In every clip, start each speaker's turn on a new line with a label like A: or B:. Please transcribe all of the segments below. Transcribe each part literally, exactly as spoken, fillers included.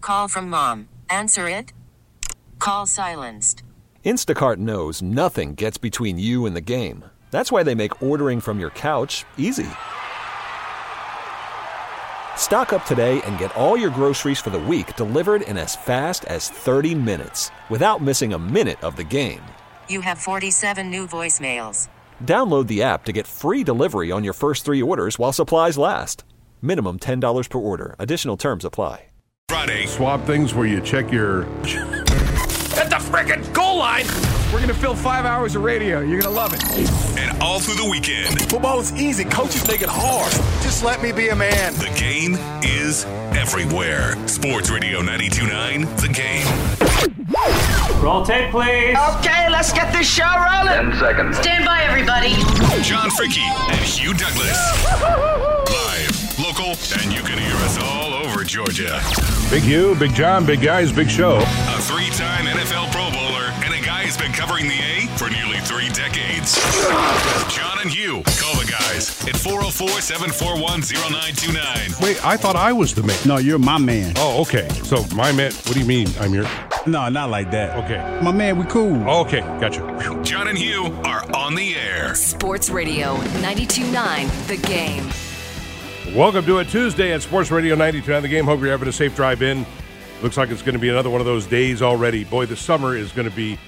A: Call from mom. Answer it. Call silenced.
B: Instacart knows nothing gets between you and the game. That's why they make ordering from your couch easy. Stock up today and get all your groceries for the week delivered in as fast as thirty minutes without missing a minute of the game.
A: You have forty-seven new voicemails.
B: Download the app to get free delivery on your first three orders while supplies last. Minimum ten dollars per order. Additional terms apply.
C: Friday. Swap things where you check your...
D: At the frickin' goal line! We're gonna fill five hours of radio. You're gonna love it.
C: And all through the weekend.
D: Football is easy. Coaches make it hard. Just let me be a man.
C: The game is everywhere. Sports Radio ninety-two point nine, The Game.
E: Roll tape, please.
F: Okay, let's get this show rolling.
G: Ten seconds.
F: Stand by, everybody.
C: John Fricke and Hugh Douglas. Live, local, and you can hear us all over Georgia.
H: Big Hugh, Big John, big guys, big show.
C: A three-time N F L Pro Bowler and a guy who's been covering the A for nearly three decades. John and Hugh. Call the guys at four oh four, seven four one, oh nine two nine.
H: Wait, I thought I was the man.
I: No, you're my man.
H: Oh, okay. So my man, what do you mean I'm your...
I: No, not like that.
H: Okay.
I: My man, we cool.
H: Oh, okay, gotcha.
C: John and Hugh are on the air.
J: Sports Radio ninety-two point nine, The Game.
H: Welcome to a Tuesday at Sports Radio ninety-two point nine, The Game. Hope you're having a safe drive in. Looks like it's going to be another one of those days already. Boy, the summer is going to be...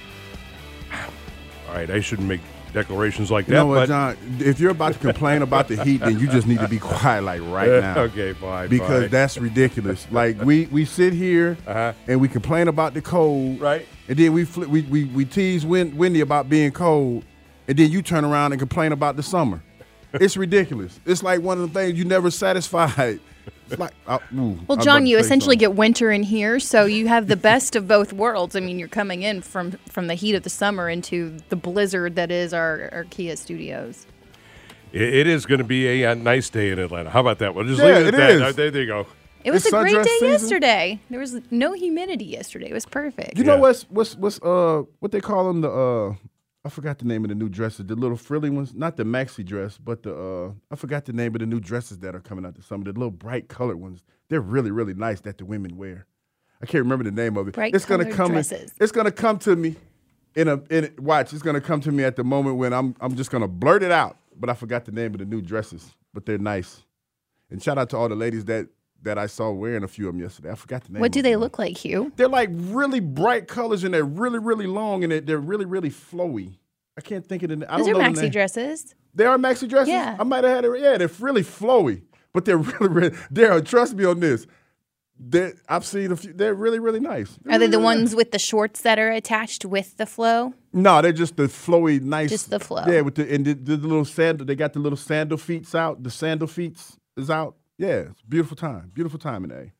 H: All right, I shouldn't make declarations like that.
K: You know what,
H: but...
K: John? If you're about to complain about the heat, then you just need to be quiet, like right now.
H: Okay, fine.
K: Because
H: fine.
K: that's ridiculous. Like we, we sit here
H: uh-huh.
K: and we complain about the cold,
H: right?
K: And then we fl- we we, we tease Win- Wendy about being cold, and then you turn around and complain about the summer. It's ridiculous. It's like one of the things you never satisfied. It's like, uh, ooh,
L: well, John, you essentially something. get winter in here, so you have the best of both worlds. I mean, you're coming in from, from the heat of the summer into the blizzard that is our, our Kia studios.
H: It, it is going to be a, a nice day in Atlanta. How about that? We'll just
K: yeah,
H: leave it at
K: it
H: that.
K: is.
H: Uh, there, there you go.
L: It was
K: it's
L: a great day
K: season.
L: yesterday. There was no humidity yesterday. It was perfect.
K: You
H: yeah.
K: know what's what's what's uh what they call them the uh I forgot the name of the new dresses, the little frilly ones, not the maxi dress, but the uh I forgot the name of the new dresses that are coming out this summer, the little bright colored ones. They're really really nice that the women wear. I can't remember the name of it.
L: Bright
K: it's gonna
L: colored
K: come.
L: dresses.
K: In, it's gonna come to me in a in a, watch. It's gonna come to me at the moment when I'm I'm just gonna blurt it out. But I forgot the name of the new dresses, but they're nice. And shout out to all the ladies that. that I saw wearing a few of them yesterday. I forgot the name.
L: What do they
K: them.
L: look like, Hugh?
K: They're like really bright colors, and they're really, really long, and they're, they're really, really flowy. I can't think of the name.
L: Those are maxi dresses.
K: They are maxi dresses?
L: Yeah.
K: I might have had it. Yeah, they're really flowy, but they're really, really, they're, trust me on this. They're, I've seen a few. They're really, really nice. They're
L: are they
K: really,
L: the
K: really
L: ones
K: nice.
L: with the shorts that are attached with the flow?
K: No, they're just the flowy, nice.
L: Just the flow.
K: Yeah, with the, and the, the little sandal, they got the little sandal feet out. The sandal feet is out. Yeah, it's a beautiful time. Beautiful time in A.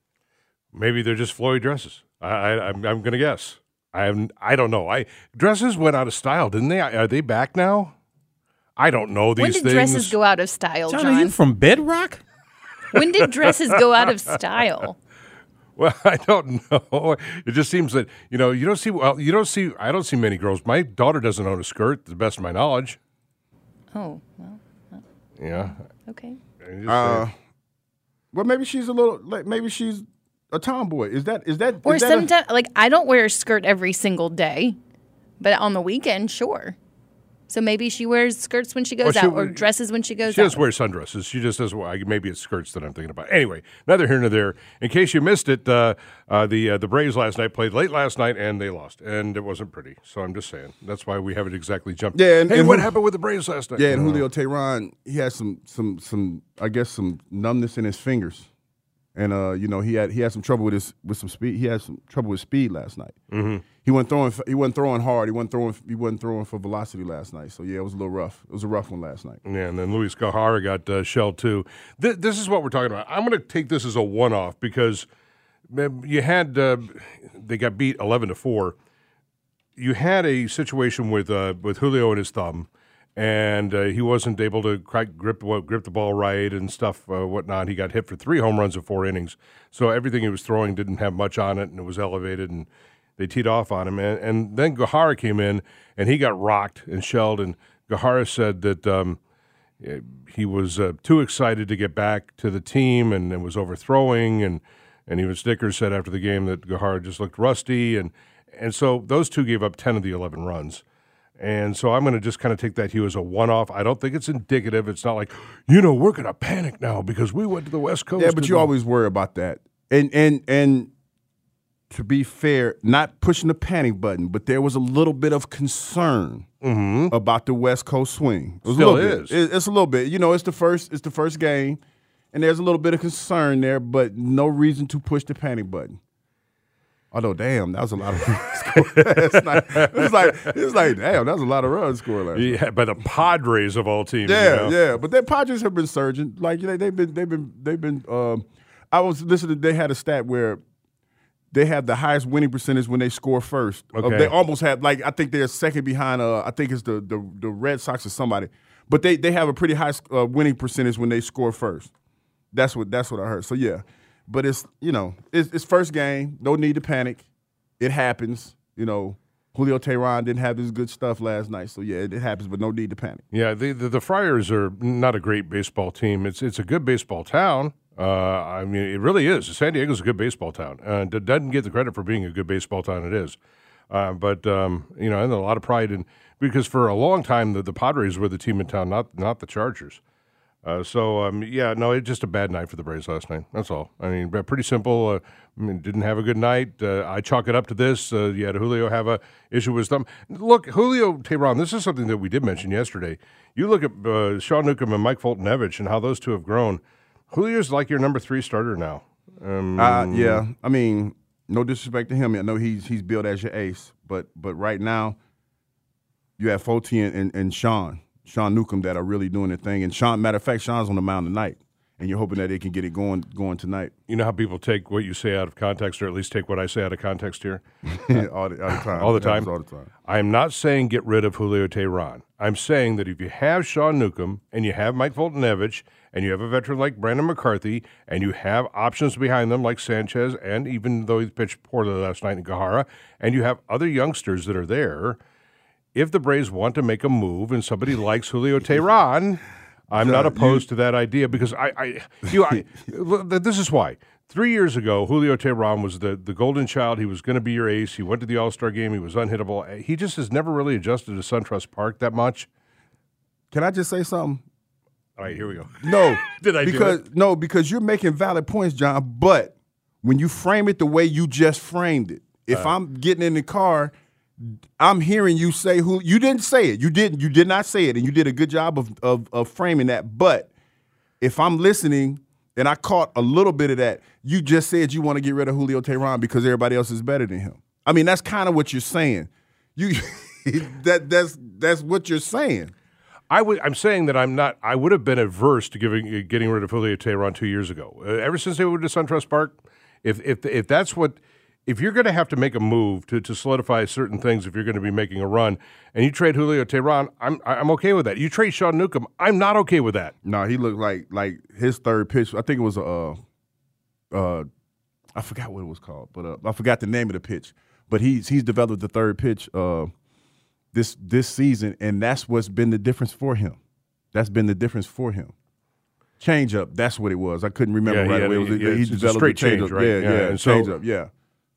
H: Maybe they're just flowy dresses. I, I, I'm, I'm going to guess. I have, I don't know. I dresses went out of style, didn't they? Are they back now? I don't know these
L: when did
H: things.
L: dresses go out of style,
I: John?
L: John?
I: Are you from Bedrock?
L: When did dresses go out of style?
H: Well, I don't know. It just seems that you know you don't see. Well, you don't see. I don't see many girls. My daughter doesn't own a skirt, to the best of my knowledge.
L: Oh well. well
H: yeah.
L: Okay.
K: Uh, well, maybe she's a little. Like, maybe she's a tomboy. Is that? Is that?
L: Or
K: is that
L: sometimes, like I don't wear a skirt every single day, but on the weekend, sure. So maybe she wears skirts when she goes
H: well, she,
L: out, or dresses when she goes
H: she
L: out.
H: She does wear sundresses. She just does. Well, maybe it's skirts that I'm thinking about. Anyway, neither here nor there. In case you missed it, uh, uh, the uh, the Braves last night played late last night and they lost, and it wasn't pretty. So I'm just saying that's why we haven't exactly jumped.
K: Yeah, and,
H: hey,
K: and
H: what
K: Ju-
H: happened with the Braves last night?
K: Yeah, and Julio Teheran, he had some some some I guess some numbness in his fingers, and uh, you know he had he had some trouble with his with some speed. He had some trouble with speed last night.
H: Mm-hmm.
K: He wasn't throwing. He wasn't throwing hard. He wasn't throwing. He wasn't throwing for velocity last night. So yeah, it was a little rough. It was a rough one last night.
H: Yeah, and then Luis Guajara got uh, shelled too. Th- this is what we're talking about. I'm going to take this as a one-off because you had uh, they got beat eleven to four. You had a situation with uh, with Julio and his thumb, and uh, he wasn't able to crack, grip grip the ball right and stuff, uh, whatnot. He got hit for three home runs in four innings. So everything he was throwing didn't have much on it, and it was elevated and. They teed off on him, and, and then Guajara came in, and he got rocked and shelled, and Guajara said that um, he was uh, too excited to get back to the team and, and was overthrowing, and And even Snickers said after the game that Gohara just looked rusty. And, and so those two gave up ten of the eleven runs. And so I'm going to just kind of take that hue as a one-off. I don't think it's indicative. It's not like, you know, we're going to panic now because we went to the West Coast.
K: Yeah, but you always worry about that. And and and to be fair, not pushing the panic button, but there was a little bit of concern
H: mm-hmm.
K: about the West Coast swing. It
H: Still
K: a
H: is.
K: Bit. It's a little bit. You know, it's the first. It's the first game, and there's a little bit of concern there, but no reason to push the panic button. Although, damn, that was a lot of runs scored last night. It was like, it was like, damn, that was a lot of runs scored last night.
H: Yeah, by the Padres of all teams.
K: Yeah,
H: you know?
K: yeah, but their Padres have been surging. Like they, they've been, they've been, they've been. Um, I was listening. They had a stat where they have the highest winning percentage when they score first.
H: Okay.
K: Uh, they almost have, like, I think they're second behind. Uh, I think it's the the the Red Sox or somebody, but they they have a pretty high uh, winning percentage when they score first. That's what that's what I heard. So yeah. But it's, you know, it's, it's first game. No need to panic. It happens. You know, Julio Teheran didn't have his good stuff last night. So, yeah, it, it happens, but no need to panic.
H: Yeah, the, the the Friars are not a great baseball team. It's it's a good baseball town. Uh, I mean, it really is. San Diego's a good baseball town. Uh, it doesn't get the credit for being a good baseball town. It is. Uh, but, um, you know, and a lot of pride in – because for a long time, the, the Padres were the team in town, not not the Chargers. Uh, so, um, yeah, no, it's just a bad night for the Braves last night. That's all. I mean, pretty simple. Uh, I mean, didn't have a good night. Uh, I chalk it up to this. Uh, you had Julio have a issue with thumb. Look, Julio Teheran, this is something that we did mention yesterday. You look at uh, Sean Newcomb and Mike Foltynewicz and how those two have grown. Julio's like your number three starter now. Um,
K: uh, yeah, I mean, no disrespect to him. I know he's he's billed as your ace, but but right now you have Folty and, and, and Sean. Sean Newcomb that are really doing the thing. And Sean, matter of fact, Sean's on the mound tonight. And you're hoping that they can get it going going tonight.
H: You know how people take what you say out of context, or at least take what I say out of context here?
K: all, the, all the time.
H: All the time?
K: All the time.
H: I'm not saying get rid of Julio Teheran. I'm saying that if you have Sean Newcomb and you have Mike Foltynewicz and you have a veteran like Brandon McCarthy and you have options behind them like Sanchez, and even though he pitched poorly last night in Gohara, and you have other youngsters that are there, if the Braves want to make a move and somebody likes Julio Teheran, I'm not opposed to that idea because I, I, you, I, this is why. Three years ago, Julio Teheran was the, the golden child. He was going to be your ace. He went to the All-Star game. He was unhittable. He just has never really adjusted to SunTrust Park that much.
K: Can I just say something?
H: All right, here we go.
K: No,
H: did I
K: because
H: do it?
K: No, because you're making valid points, John. But when you frame it the way you just framed it, if uh, I'm getting in the car, I'm hearing you say who you didn't say it. You didn't. You did not say it, and you did a good job of, of of framing that. But if I'm listening and I caught a little bit of that, you just said you want to get rid of Julio Teheran because everybody else is better than him. I mean, that's kind of what you're saying. You that that's that's what you're saying.
H: I would. I'm saying that I'm not. I would have been averse to giving getting rid of Julio Teheran two years ago. Uh, ever since they moved to SunTrust Park, if if if that's what. If you're going to have to make a move to, to solidify certain things, if you're going to be making a run, and you trade Julio Teheran, I'm I'm okay with that. You trade Sean Newcomb, I'm not okay with that.
K: No, he looked like like his third pitch. I think it was a, uh, uh, I forgot what it was called, but uh, I forgot the name of the pitch. But he's he's developed the third pitch uh, this this season, and that's what's been the difference for him. That's been the difference for him. Change up, that's what it was. I couldn't remember
H: yeah,
K: right
H: yeah,
K: away. It was,
H: yeah,
K: he
H: it's
K: developed
H: a straight
K: a change,
H: change,
K: up.
H: right?
K: Yeah, yeah,
H: yeah.
K: and
H: so,
K: change up, yeah.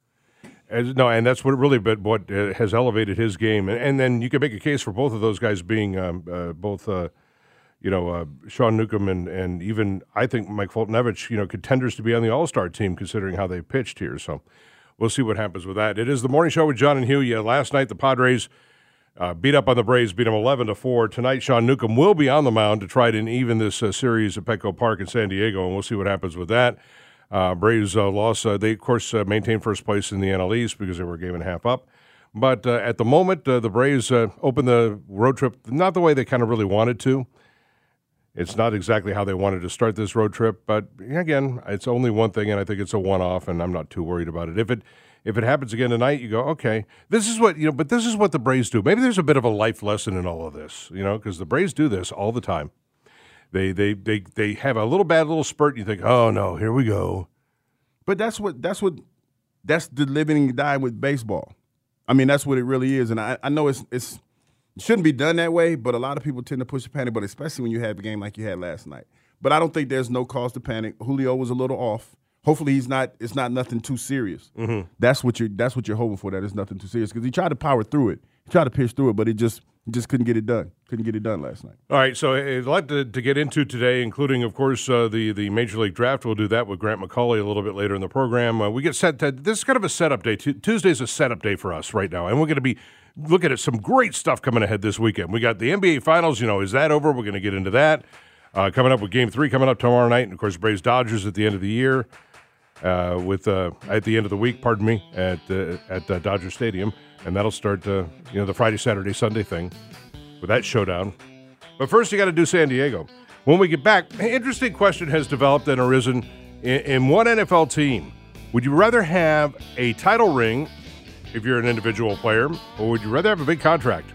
H: As, no, and that's what really, but what uh, has elevated his game, and, and then you can make a case for both of those guys being um, uh, both, uh, you know, uh, Sean Newcomb and and even I think Mike Foltynewicz, you know, contenders to be on the All-Star team considering how they pitched here. So we'll see what happens with that. It is the morning show with John and Hugh. Yeah, last night the Padres uh, beat up on the Braves, beat them eleven to four. Tonight, Sean Newcomb will be on the mound to try to even this uh, series at Petco Park in San Diego, and we'll see what happens with that. Uh, Braves uh, lost. Uh, they, of course, uh, maintained first place in the N L East because they were a game and a half up. But uh, at the moment, uh, the Braves uh, opened the road trip not the way they kind of really wanted to. It's not exactly how they wanted to start this road trip. But, again, it's only one thing, and I think it's a one-off, and I'm not too worried about it. If it if it happens again tonight, you go, okay, this is what, you know, but this is what the Braves do. Maybe there's a bit of a life lesson in all of this, you know, because the Braves do this all the time. They they they they have a little bad little spurt. And you think, oh no, here we go.
K: But that's what that's what that's the living and dying with baseball. I mean, that's what it really is. And I, I know it's it's it shouldn't be done that way, but a lot of people tend to push the panic. But especially when you have a game like you had last night. But I don't think there's no cause to panic. Julio was a little off. Hopefully he's not. It's not nothing too serious.
H: Mm-hmm.
K: That's what you're. That's what you're hoping for. That it's nothing too serious because he tried to power through it. He tried to pitch through it, but it just he just couldn't get it done. Couldn't get it done last night.
H: All right, so a lot to, to get into today, including, of course, uh, the the Major League Draft. We'll do that with Grant McCauley a little bit later in the program. Uh, we get set. To, this is kind of a setup day. T- Tuesday's a setup day for us right now, and we're going to be looking at some great stuff coming ahead this weekend. We got the N B A Finals. You know, is that over? We're going to get into that. Uh, coming up with Game Three coming up tomorrow night, and of course, Braves Dodgers at the end of the year. Uh, with uh, at the end of the week, pardon me, at uh, at uh, Dodger Stadium, and that'll start uh, you know the Friday, Saturday, Sunday thing with that showdown. But first, you got to do San Diego. When we get back, an interesting question has developed and arisen in, in one N F L team. Would you rather have a title ring if you're an individual player, or would you rather have a big contract?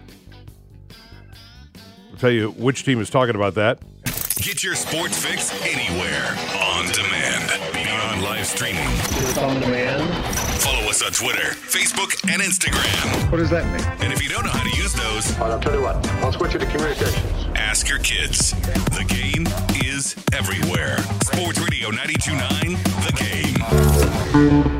H: I'll tell you which team is talking about that.
C: Get your sports fix anywhere on demand. Beyond live streaming.
G: It's on demand.
C: Follow us on Twitter, Facebook, and Instagram.
G: What does that mean?
C: And if you don't know how to use those,
G: well, I'll tell you what. I'll switch it to communications.
C: Ask your kids. The Game is everywhere. Sports Radio ninety-two point nine, The Game.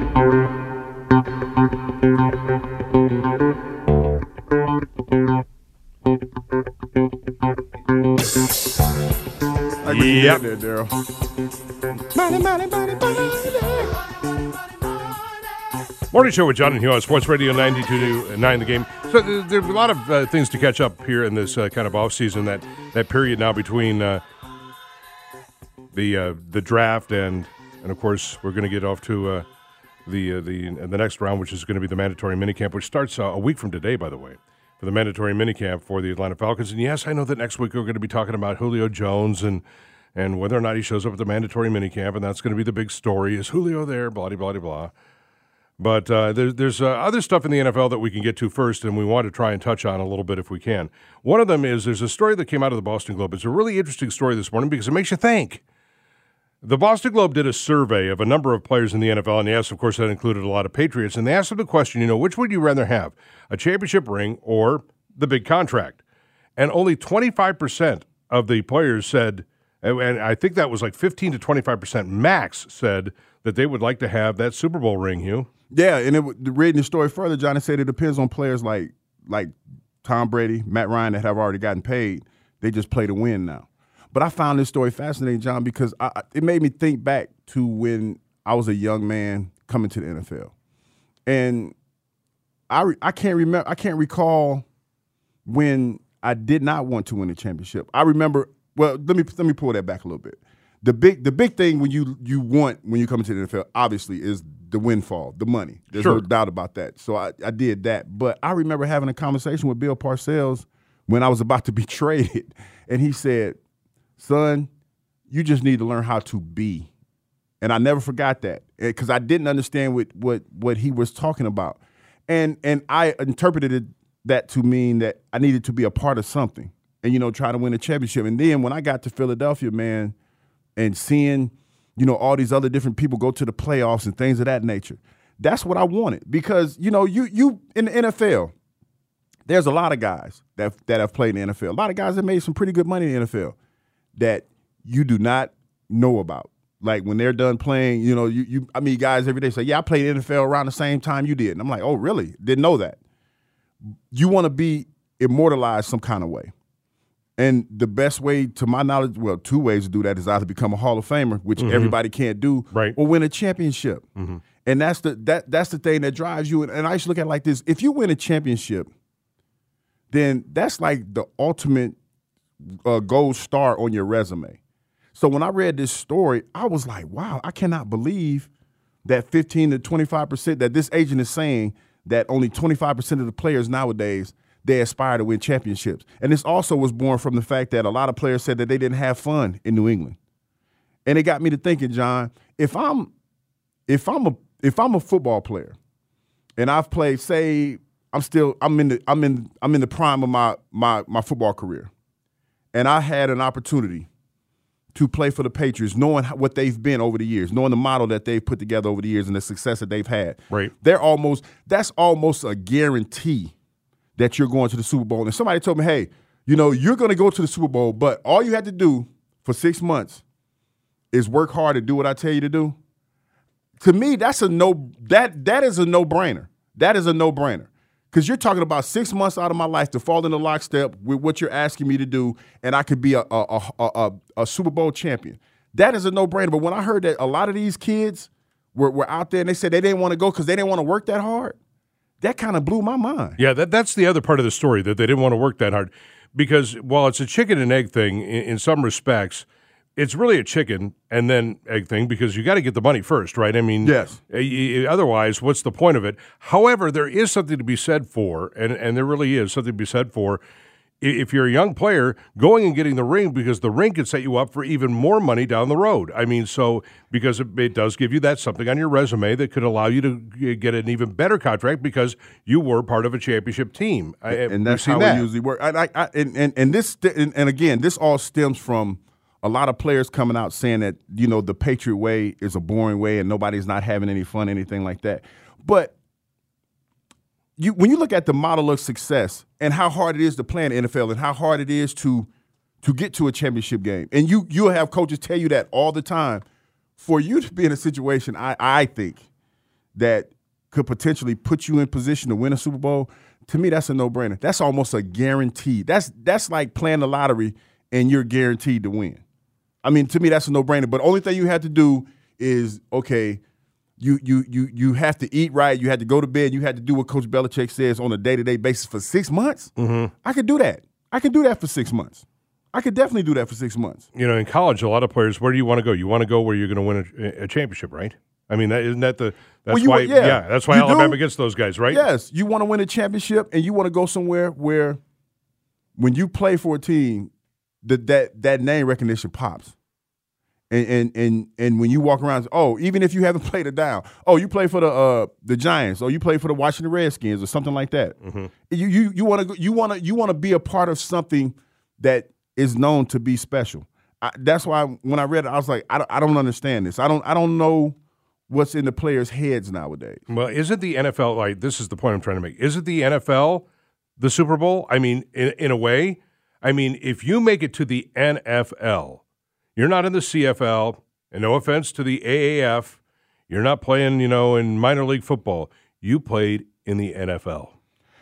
K: Yep. There, Daryl.
H: Money, money, money, money. Morning show with John and Hugh on Sports Radio ninety-two point nine The Game. So uh, there's a lot of uh, things to catch up here in this uh, kind of off season. That that period now between uh, the uh, the draft and and of course we're going to get off to uh, the uh, the the next round, which is going to be the mandatory minicamp, which starts uh, a week from today, by the way. For the mandatory minicamp for the Atlanta Falcons. And yes, I know that next week we're going to be talking about Julio Jones and and whether or not he shows up at the mandatory minicamp, and that's going to be the big story. Is Julio there? Blah, blah, blah, blah. But uh, there's, there's uh, other stuff in the N F L that we can get to first, and we want to try and touch on a little bit if we can. One of them is there's a story that came out of the Boston Globe. It's a really interesting story this morning because it makes you think. The Boston Globe did a survey of a number of players in the N F L, and yes, of course, that included a lot of Patriots, and they asked them the question, you know, which would you rather have, a championship ring or the big contract? And only twenty-five percent of the players said, and I think that was like fifteen to twenty-five percent max, said that they would like to have that Super Bowl ring, Hugh.
K: Yeah, and it, reading the story further, Johnny said it depends on players like like Tom Brady, Matt Ryan that have already gotten paid. They just play to win now. But I found this story fascinating, John, because I, it made me think back to when I was a young man coming to the N F L, and I re, I can't remember I can't recall when I did not want to win a championship. I remember. Well, let me let me pull that back a little bit. The big the big thing when you you want when you come into the N F L, obviously, is the windfall, the money. There's
H: sure.
K: no doubt about that. So I, I did that. But I remember having a conversation with Bill Parcells when I was about to be traded, and he said, son, you just need to learn how to be. And I never forgot that because I didn't understand what, what what he was talking about. And and I interpreted that to mean that I needed to be a part of something and, you know, try to win a championship. And then when I got to Philadelphia, man, and seeing, you know, all these other different people go to the playoffs and things of that nature, that's what I wanted. Because, you know, you you in the N F L, there's a lot of guys that that have played in the N F L. A lot of guys that made some pretty good money in the N F L that you do not know about. Like when they're done playing, you know, you, you I mean, guys every day say, yeah, I played N F L around the same time you did. And I'm like, oh, really? Didn't know that. You want to be immortalized some kind of way. And the best way, to my knowledge, well, two ways to do that is either become a Hall of Famer, which mm-hmm. everybody can't do,
H: right.
K: or win a championship. Mm-hmm. And that's the that that's the thing that drives you. And I used to look at it like this. If you win a championship, then that's like the ultimate uh, gold star on your resume. So when I read this story, I was like, wow, I cannot believe that fifteen to twenty-five percent that this agent is saying that only twenty-five percent of the players nowadays, they aspire to win championships. And this also was born from the fact that a lot of players said that they didn't have fun in New England. And it got me to thinking, John, if I'm if I'm a if I'm a football player and I've played, say I'm still I'm in the I'm in I'm in the prime of my my my football career, and I had an opportunity to play for the Patriots, knowing what they've been over the years, knowing the model that they've put together over the years and the success that they've had.
H: Right.
K: They're almost that's almost a guarantee that you're going to the Super Bowl. And somebody told me, hey, you know, you're going to go to the Super Bowl, but all you had to do for six months is work hard and do what I tell you to do. to me, that's a no. That that is a no brainer. That is a no brainer. Because you're talking about six months out of my life to fall into lockstep with what you're asking me to do, and I could be a a, a, a, a Super Bowl champion. That is a no-brainer. But when I heard that a lot of these kids were, were out there and they said they didn't want to go because they didn't want to work that hard, that kind of blew my mind.
H: Yeah, that that's the other part of the story, that they didn't want to work that hard. Because while it's a chicken and egg thing in, in some respects, it's really a chicken and then egg thing because you got to get the money first, right? I mean,
K: yes.
H: Otherwise, what's the point of it? However, there is something to be said for, and, and there really is something to be said for, if you're a young player, going and getting the ring, because the ring can set you up for even more money down the road. I mean, so because it, it does give you that something on your resume that could allow you to get an even better contract because you were part of a championship team.
K: And that's how that. It usually works. I, I, and, and, and this, and, and again, this all stems from a lot of players coming out saying that, you know, the Patriot way is a boring way and nobody's not having any fun, anything like that. But you, when you look at the model of success and how hard it is to play in the N F L and how hard it is to to get to a championship game, and you you'll have coaches tell you that all the time, for you to be in a situation, I, I think, that could potentially put you in position to win a Super Bowl, to me, that's a no-brainer. That's almost a guarantee. That's that's like playing the lottery and you're guaranteed to win. I mean, to me, that's a no-brainer. But the only thing you have to do is, okay, you you you you have to eat right. You had to go to bed. You had to do what Coach Belichick says on a day-to-day basis for six months.
H: Mm-hmm.
K: I could do that. I could do that for six months. I could definitely do that for six months.
H: You know, in college, a lot of players, where do you want to go? You want to go where you're going to win a, a championship, right? I mean, that, isn't that the that's
K: well,
H: why?
K: Want, yeah.
H: yeah, that's why
K: you
H: Alabama
K: do?
H: gets those guys, right?
K: Yes, you want to win a championship, and you want to go somewhere where, when you play for a team, that that that name recognition pops. And, and and and when you walk around, oh, even if you haven't played it down, oh, you play for the uh, the Giants, or you play for the Washington Redskins, or something like that.
H: Mm-hmm.
K: You you you want to you want to you want to be a part of something that is known to be special. I, that's why when I read it, I was like, I don't, I don't understand this. I don't I don't know what's in the players' heads nowadays.
H: Well, isn't the N F L like? This is the point I'm trying to make. Isn't the N F L the Super Bowl? I mean, in in a way. I mean, if you make it to the N F L. You're not in the C F L, and no offense to the A A F, you're not playing, you know, in minor league football. You played in the N F L.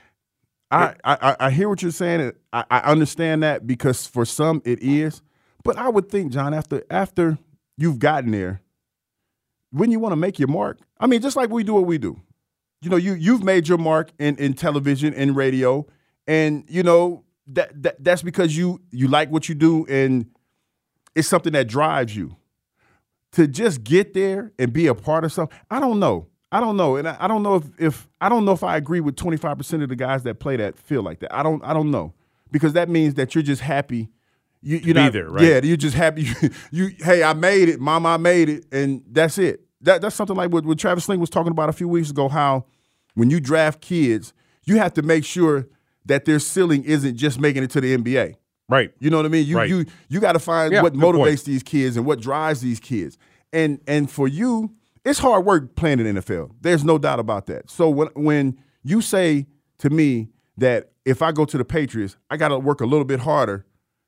K: I, I, I hear what you're saying. I, I understand that because for some it is. But I would think, John, after after you've gotten there, when you want to make your mark, I mean, just like we do what we do. You know, you, you've made your mark in, in television and radio, and, you know, that, that that's because you you like what you do, and it's something that drives you. To just get there and be a part of something, I don't know. I don't know. And I, I don't know if, if I don't know if I agree with twenty-five percent of the guys that play that feel like that. I don't I don't know. Because that means that you're just happy. You, you're
H: be
K: not,
H: there, right?
K: Yeah, you're just happy. You, you hey, I made it. Mama, I made it. And that's it. That That's something like what, what Travis Sling was talking about a few weeks ago, how when you draft kids, you have to make sure that their ceiling isn't just making it to the N B A.
H: Right.
K: You know what I mean? You
H: right.
K: you you got to find
H: yeah,
K: what motivates
H: point.
K: these kids and what drives these kids. And and for you, it's hard work playing in the N F L. There's no doubt about that. So when when you say to me that if I go to the Patriots, I got to work a little bit harder,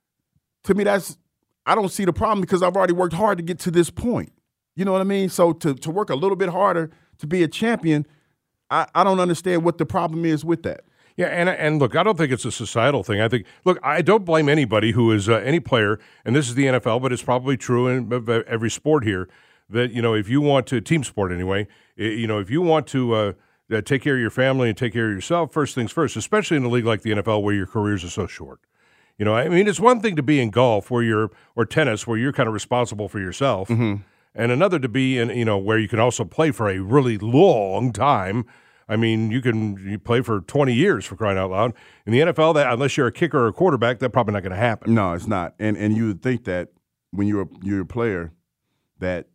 K: to me that's I don't see the problem because I've already worked hard to get to this point. You know what I mean? So to to work a little bit harder to be a champion, I, I don't understand what the problem is with that.
H: Yeah, and and look, I don't think it's a societal thing. I think, look, I don't blame anybody who is uh, any player, and this is the N F L, but it's probably true in every sport here, that, you know, if you want to, team sport anyway, you know, if you want to uh, take care of your family and take care of yourself, first things first, especially in a league like the N F L where your careers are so short. You know, I mean, it's one thing to be in golf where you're, or tennis where you're kind of responsible for yourself,
K: mm-hmm.
H: and another to be in, you know, where you can also play for a really long time. I mean, you can you play for twenty years, for crying out loud. In the N F L, that unless you're a kicker or a quarterback, that's probably not going to happen.
K: No, it's not. And and you would think that when you're a, you're a player, that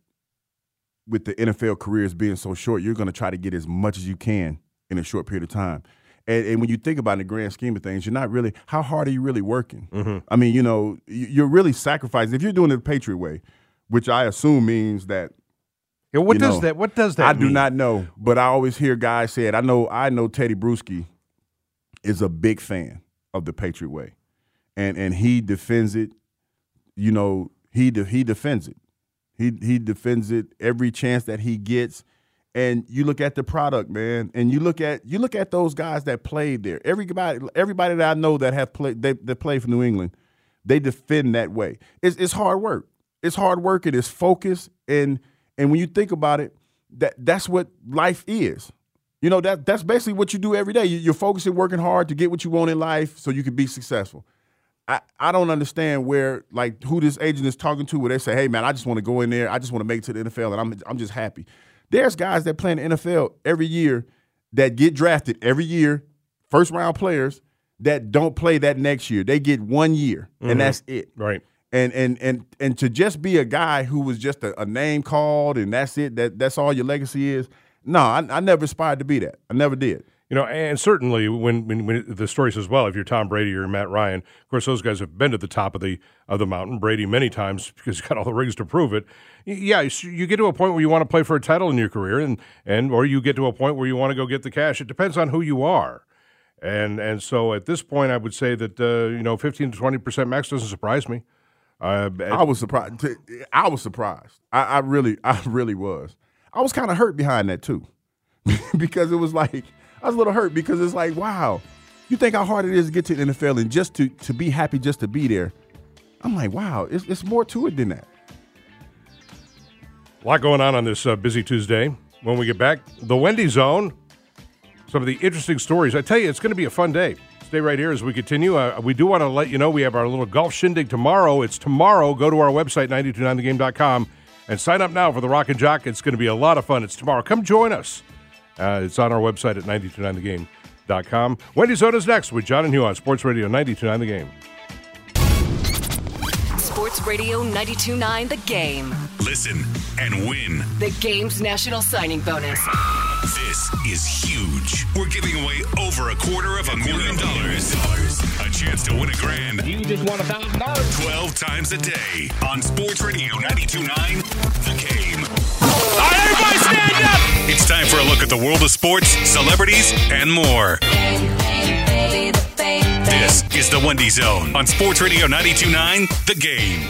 K: with the N F L careers being so short, you're going to try to get as much as you can in a short period of time. And, and when you think about it in the grand scheme of things, you're not really – how hard are you really working?
H: Mm-hmm.
K: I mean, you know, you're really sacrificing. If you're doing it the Patriot way, which I assume means that –
H: Yeah, what
K: you
H: does
K: know,
H: that? What does that?
K: I
H: mean?
K: do not know, but I always hear guys say it. I know. I know Teddy Bruschi is a big fan of the Patriot way, and and he defends it. You know, he de, he defends it. He he defends it every chance that he gets. And you look at the product, man, and you look at you look at those guys that played there. Everybody, everybody that I know that have played they, that play for New England, they defend that way. It's, it's hard work. It's hard work. It is focus, and and when you think about it, that that's what life is. You know that that's basically what you do every day. You, you're focusing, working hard to get what you want in life, so you can be successful. I, I don't understand where like who this agent is talking to, where they say, "Hey, man, I just want to go in there. I just want to make it to the N F L, and I'm I'm just happy." There's guys that play in the N F L every year that get drafted every year, first round players that don't play that next year. They get one year,
H: mm-hmm.
K: and that's it.
H: Right.
K: And and and and to just be a guy who was just a, a name called and that's it, that that's all your legacy is. No, I, I never aspired to be that. I never did.
H: You know, and certainly when, when, when the story says, well, if you're Tom Brady or Matt Ryan, of course, those guys have been to the top of the of the mountain. Brady many times because he's got all the rings to prove it. Yeah, you get to a point where you want to play for a title in your career, and, and or you get to a point where you want to go get the cash. It depends on who you are. And and so at this point, I would say that, uh, you know, fifteen to twenty percent max doesn't surprise me. Uh,
K: I was surprised. I was surprised. I, I really, I really was. I was kind of hurt behind that, too, because it was like – I was a little hurt because it's like, wow, you think how hard it is to get to the N F L and just to, to be happy just to be there. I'm like, wow, it's, it's more to it than that.
H: A lot going on on this uh, busy Tuesday. When we get back, the Wendy Zone, some of the interesting stories. I tell you, it's going to be a fun day. Stay right here as we continue. Uh, we do want to let you know we have our little golf shindig tomorrow. It's tomorrow. Go to our website, nine two nine the game dot com, and sign up now for the Rock and Jock. It's going to be a lot of fun. It's tomorrow. Come join us. Uh, it's on our website at nine two nine the game dot com. Wendy Zone is next with John and Hugh on Sports Radio ninety-two point nine The Game.
J: Sports Radio ninety-two point nine The Game.
C: Listen and win.
J: The Game's national signing bonus.
C: This is huge. We're giving away over a quarter of a million dollars. A chance to win a grand.
D: You just won a thousand dollars.
C: twelve times a day on Sports Radio ninety-two point nine The Game.
D: All right, everybody stand up!
C: It's time for a look at the world of sports, celebrities, and more. This is the Wendy Zone on Sports Radio ninety-two point nine The Game.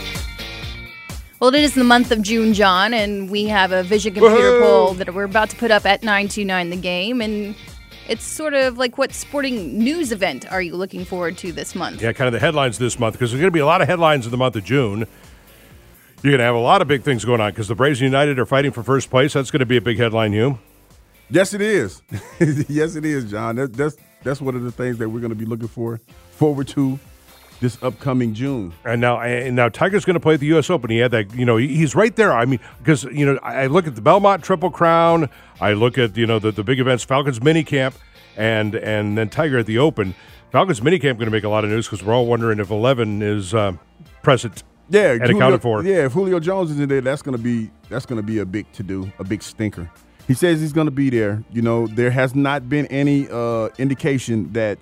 L: Well, it is the month of June, John, and we have a Vision Computer
H: Whoa.
L: poll that we're about to put up at nine two nine The Game, and it's sort of like what sporting news event are you looking forward to this month?
H: Yeah, kind of the headlines this month, because there's going to be a lot of headlines in the month of June. You're going to have a lot of big things going on because the Braves United are fighting for first place. That's going to be a big headline, Hugh.
K: Yes, it is. Yes, it is, John. That, that's that's one of the things that we're going to be looking for forward to this upcoming June.
H: And now, and now Tiger's going to play at the U S Open. He had that, you know, he's right there. I mean, because, you know, I look at the Belmont Triple Crown. I look at, you know, the, the big events, Falcons minicamp, and and then Tiger at the Open. Falcons minicamp going to make a lot of news because we're all wondering if eleven is uh, present.
K: Yeah,
H: and
K: Julio,
H: accounted for.
K: Yeah, if Julio Jones is in there, that's gonna be that's gonna be a big to do, a big stinker. He says he's gonna be there. You know, there has not been any uh, indication that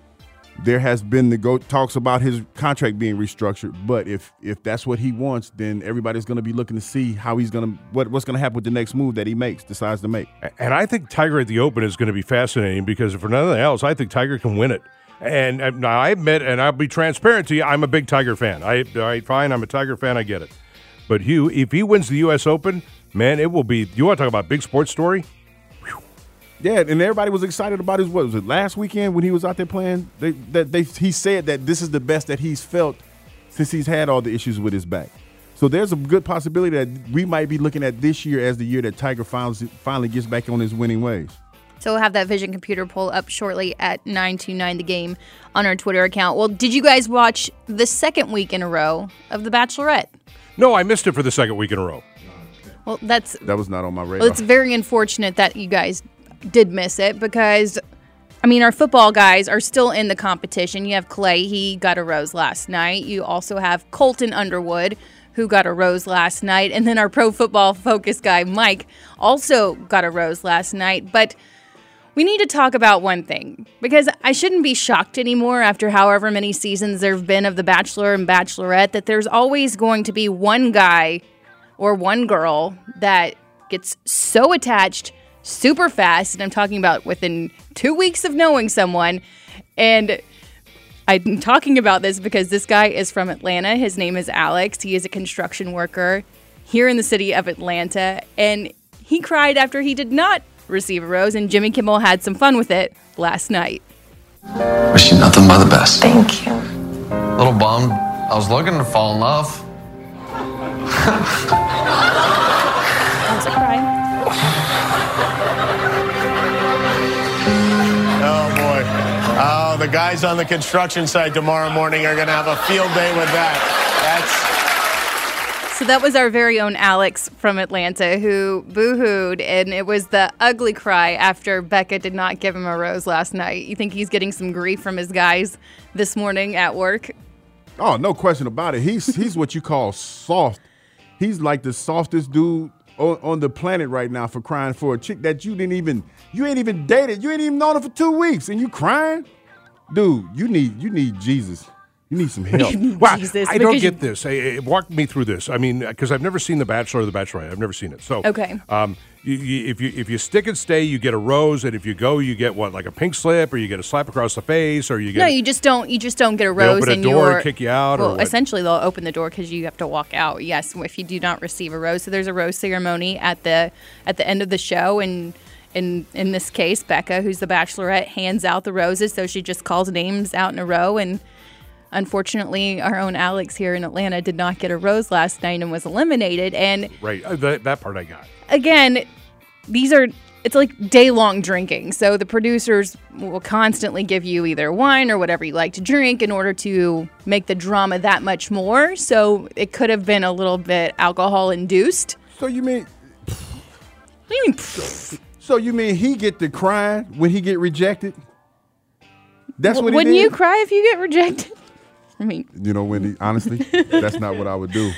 K: there has been the go talks about his contract being restructured. But if if that's what he wants, then everybody's gonna be looking to see how he's gonna what what's gonna happen with the next move that he makes decides to make.
H: And I think Tiger at the Open is going to be fascinating because if for nothing else, I think Tiger can win it. And, and I admit, and I'll be transparent to you, I'm a big Tiger fan. I, I fine, I'm a Tiger fan, I get it. But Hugh, if he wins the U S Open, man, it will be. You want to talk about big sports story? Whew.
K: Yeah, and everybody was excited about his. What was it last weekend when he was out there playing? They, that they he said that this is the best that he's felt since he's had all the issues with his back. So there's a good possibility that we might be looking at this year as the year that Tiger finally finally gets back on his winning ways.
L: So we'll have that Vision Computer poll up shortly at nine two nine The Game on our Twitter account. Well, did you guys watch the second week in a row of The Bachelorette?
H: No, I missed it for the second week in a row.
L: Well, that's
K: that was not on my radar.
L: Well, it's very unfortunate that you guys did miss it because, I mean, our football guys are still in the competition. You have Clay, he got a rose last night. You also have Colton Underwood, who got a rose last night. And then our Pro Football Focus guy, Mike, also got a rose last night. But we need to talk about one thing, because I shouldn't be shocked anymore after however many seasons there have been of The Bachelor and Bachelorette that there's always going to be one guy or one girl that gets so attached super fast, and I'm talking about within two weeks of knowing someone. And I'm talking about this because this guy is from Atlanta. His name is Alex. He is a construction worker. here in the city of Atlanta, and he cried after he did not receive a rose, and Jimmy Kimmel had some fun with it last night.
M: Wish you nothing but the best.
F: Thank you.
M: A little bummed. I was looking to fall in love.
L: That was a cry.
N: Oh, boy. Oh, the guys on the construction site tomorrow morning are going to have a field day with that. That's...
L: So that was our very own Alex from Atlanta who boo-hooed, and it was the ugly cry after Becca did not give him a rose last night. You think he's getting some grief from his guys this morning at work?
K: Oh, no question about it. He's he's what you call soft. He's like the softest dude on, on the planet right now for crying for a chick that you didn't even you ain't even dated. You ain't even known her for two weeks, and you crying, dude. You need you need Jesus. You need some help.
H: Well,
L: Jesus,
H: I don't
L: because
H: get
L: you-
H: this. Hey, hey, walk me through this. I mean, because I've never seen The Bachelor or The Bachelorette. I've never seen it. So,
L: Okay.
H: Um, you, you, if you if you stick and stay, you get a rose, and if you go, you get what, like a pink slip, or you get a slap across the face, or you get
L: No, you just don't. You just don't get a
H: They
L: rose,
H: open a
L: and
H: door and
L: you're
H: kick you out, or
L: Well,
H: what?
L: essentially, they'll open the door because you have to walk out. Yes, if you do not receive a rose, so there's a rose ceremony at the at the end of the show, and in in this case, Becca, who's the Bachelorette, hands out the roses. So she just calls names out in a row, and unfortunately, our own Alex here in Atlanta did not get a rose last night and was eliminated. And
H: right. Uh, that, that part I got.
L: again, these are, it's like day-long drinking. So the producers will constantly give you either wine or whatever you like to drink in order to make the drama that much more. So it could have been a little bit alcohol-induced.
K: So you mean...
L: What do you mean?
K: So you mean he get to crying when he get rejected? That's
L: W-
K: what he
L: Wouldn't
K: did?
L: you cry if you get rejected? I mean,
K: You know, Wendy, honestly, that's not what I would do.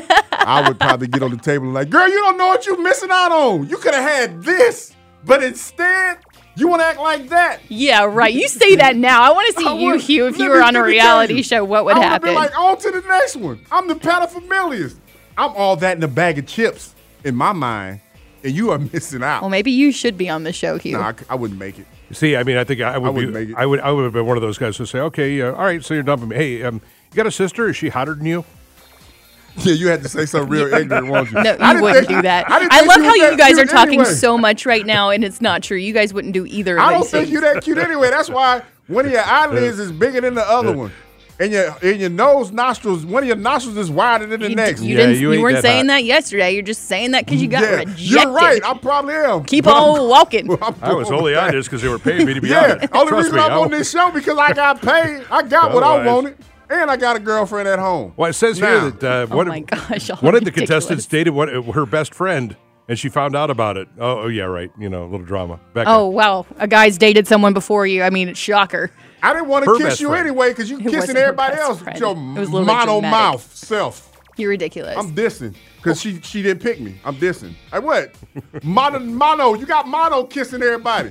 K: I would probably get on the table and like, girl, you don't know what you're missing out on. You could have had this, but instead, you want to act like that.
L: yeah, right. You say that now. I want to see
K: I
L: you,
K: would-
L: Hugh, if
K: let
L: you
K: me-
L: were on a
K: let me tell
L: reality
K: you.
L: show, what would
K: I
L: happen?
K: I would have been like, on to the next one. I'm the paterfamilias. I'm all that in a bag of chips in my mind, and you are missing out.
L: well, maybe you should be on the show, Hugh.
K: Nah, I, I wouldn't make it.
H: See, I mean, I think I would
K: I wouldn't
H: be.
K: make it.
H: I would. I would have been one of those guys who say, "Okay, uh, all right, so you're dumping me. Hey, um, you got a sister? Is she hotter than you?"
K: Yeah, you had to say something real ignorant, won't you?
L: No,
K: I
L: you
K: didn't
L: wouldn't
K: think-
L: do that.
K: I, didn't
L: I
K: think
L: love
K: you
L: how
K: was
L: you
K: that
L: guys are
K: cute
L: talking
K: anyway.
L: so much right now, and it's not true. You guys wouldn't do either of
K: I don't
L: these
K: think
L: things.
K: you're that cute anyway. That's why one of your eyelids is bigger than the other one. And your and your nose nostrils, one of your nostrils is wider than the
L: You,
K: next.
L: you
H: Yeah,
L: didn't.
H: you
L: You,
H: ain't
L: weren't
H: that
L: saying
H: hot.
L: that yesterday. You're just saying that because you got
K: Yeah,
L: rejected.
K: you're right. I probably am.
L: Keep
K: But
L: on
K: I'm-
L: walking.
K: I'm
H: I was
K: cool
H: only
K: with
H: on
K: that.
H: this because they were paying me to be
K: Yeah,
H: on it.
K: only
H: Trust
K: reason
H: me,
K: I'm
H: I
K: on
H: will-
K: this show because I got paid. I got what I
H: Otherwise-
K: wanted, and I got a girlfriend at home.
H: Well, it says
K: Now-
H: here that uh,
L: Oh
H: one,
L: my gosh, y'all
H: one
L: are
H: of the
L: ridiculous.
H: contestants dated what, her best friend, and she found out about it. Oh, oh, yeah, right. You know, a little drama. Becca.
L: Oh wow, a guy's dated someone before you. I mean, it's shocker.
K: I didn't want
H: Her
K: to kiss
H: best
K: you
H: friend.
K: anyway because you
L: It
K: kissing
L: wasn't her
K: everybody
L: best
K: else with
L: friend.
K: your
L: It was a little bit
K: mono
L: dramatic.
K: mouth self.
L: You're ridiculous.
K: I'm dissing because she she didn't pick me. I'm dissing. Hey, what? mono, mono. You got mono kissing everybody.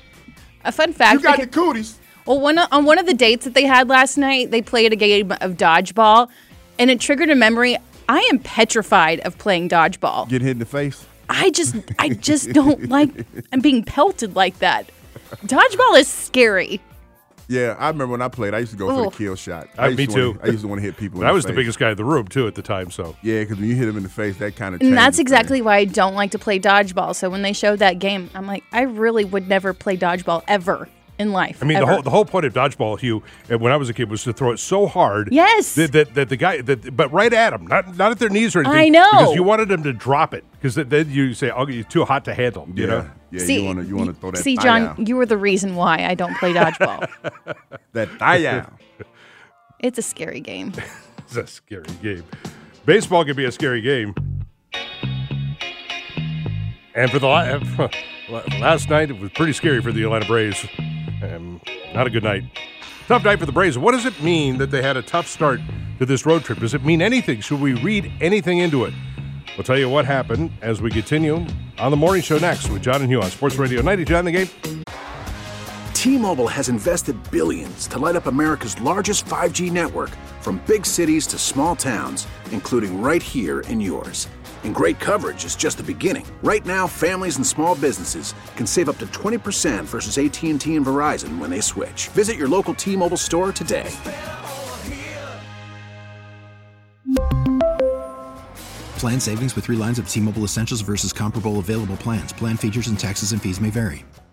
L: a fun fact.
K: You got
L: they
K: the cooties.
L: Well, one on one of the dates that they had last night, they played a game of dodgeball, and it triggered a memory. I am petrified of playing dodgeball.
K: Get hit in the face.
L: I just, I just don't like. I'm being pelted like that. Dodgeball is scary.
K: Yeah, I remember when I played. I used to go for
L: Ooh.
K: the kill shot.
H: Uh,
K: I used
H: me
K: to wanna-
H: too.
K: I used to want to hit people.
H: But
K: in
H: I
K: the
H: was the
K: face.
H: biggest guy in the room, too, at the time. So
K: Yeah, because when you hit him in the face, that kind of.
L: And that's exactly why I don't like to play dodgeball. So when they showed that game, I'm like, I really would never play dodgeball ever in life.
H: I mean, the
L: ever.
H: whole the whole point of dodgeball, Hugh, uh, when I was a kid, was to throw it so hard.
L: Yes.
H: That, that, that the guy, that, but right at them, not not at their knees or anything.
L: I know.
H: Because you wanted them to drop it. Because then you say, "Oh, you're too hot to handle." You
K: Yeah,
H: know.
K: yeah.
L: See,
K: you want to you want to throw that.
L: See,
K: thigh
L: John,
K: out.
L: you were the reason why I don't play dodgeball.
K: that thigh out.
L: It's a scary game.
H: It's a scary game. Baseball can be a scary game. And for the la- last night, it was pretty scary for the Atlanta Braves. Um, not a good night. Tough night for the Braves. What does it mean that they had a tough start to this road trip? Does it mean anything? Should we read anything into it? We'll tell you what happened as we continue on the morning show next with John and Hugh on Sports Radio ninety-two. The Game.
O: T-Mobile has invested billions to light up America's largest five G network, from big cities to small towns, including right here in yours. And great coverage is just the beginning. Right now, families and small businesses can save up to twenty percent versus A T and T and Verizon when they switch. Visit your local T-Mobile store today.
P: Plan savings with three lines of T-Mobile Essentials versus comparable available plans. Plan features and taxes and fees may vary.